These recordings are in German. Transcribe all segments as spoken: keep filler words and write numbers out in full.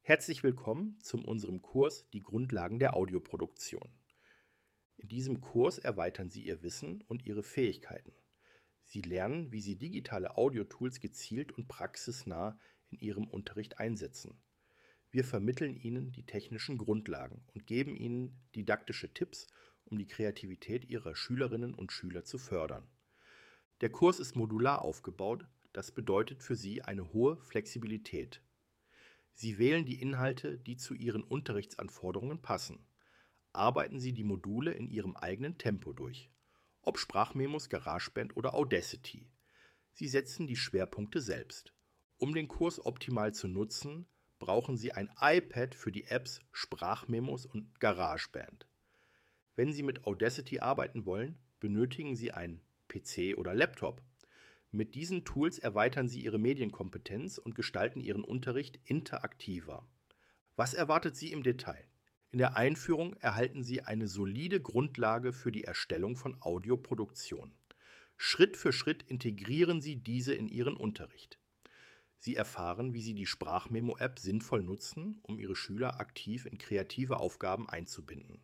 Herzlich willkommen zu unserem Kurs Die Grundlagen der Audioproduktion. In diesem Kurs erweitern Sie Ihr Wissen und Ihre Fähigkeiten. Sie lernen, wie Sie digitale Audiotools gezielt und praxisnah in Ihrem Unterricht einsetzen. Wir vermitteln Ihnen die technischen Grundlagen und geben Ihnen didaktische Tipps, um die Kreativität Ihrer Schülerinnen und Schüler zu fördern. Der Kurs ist modular aufgebaut, das bedeutet für Sie eine hohe Flexibilität. Sie wählen die Inhalte, die zu Ihren Unterrichtsanforderungen passen. Arbeiten Sie die Module in Ihrem eigenen Tempo durch, ob Sprachmemos, GarageBand oder Audacity. Sie setzen die Schwerpunkte selbst. Um den Kurs optimal zu nutzen, brauchen Sie ein iPad für die Apps Sprachmemos und GarageBand. Wenn Sie mit Audacity arbeiten wollen, benötigen Sie einen P C oder Laptop. Mit diesen Tools erweitern Sie Ihre Medienkompetenz und gestalten Ihren Unterricht interaktiver. Was erwartet Sie im Detail? In der Einführung erhalten Sie eine solide Grundlage für die Erstellung von Audioproduktion. Schritt für Schritt integrieren Sie diese in Ihren Unterricht. Sie erfahren, wie Sie die Sprachmemo-App sinnvoll nutzen, um Ihre Schüler aktiv in kreative Aufgaben einzubinden.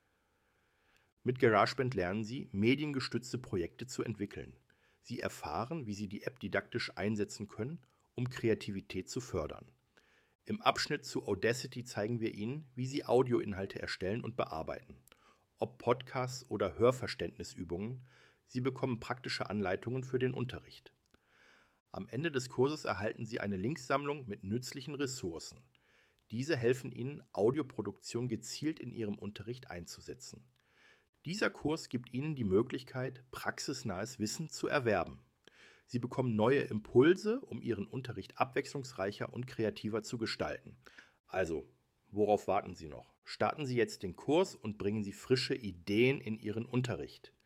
Mit GarageBand lernen Sie, mediengestützte Projekte zu entwickeln. Sie erfahren, wie Sie die App didaktisch einsetzen können, um Kreativität zu fördern. Im Abschnitt zu Audacity zeigen wir Ihnen, wie Sie Audioinhalte erstellen und bearbeiten. Ob Podcasts oder Hörverständnisübungen, Sie bekommen praktische Anleitungen für den Unterricht. Am Ende des Kurses erhalten Sie eine Linksammlung mit nützlichen Ressourcen. Diese helfen Ihnen, Audioproduktion gezielt in Ihrem Unterricht einzusetzen. Dieser Kurs gibt Ihnen die Möglichkeit, praxisnahes Wissen zu erwerben. Sie bekommen neue Impulse, um Ihren Unterricht abwechslungsreicher und kreativer zu gestalten. Also, worauf warten Sie noch? Starten Sie jetzt den Kurs und bringen Sie frische Ideen in Ihren Unterricht.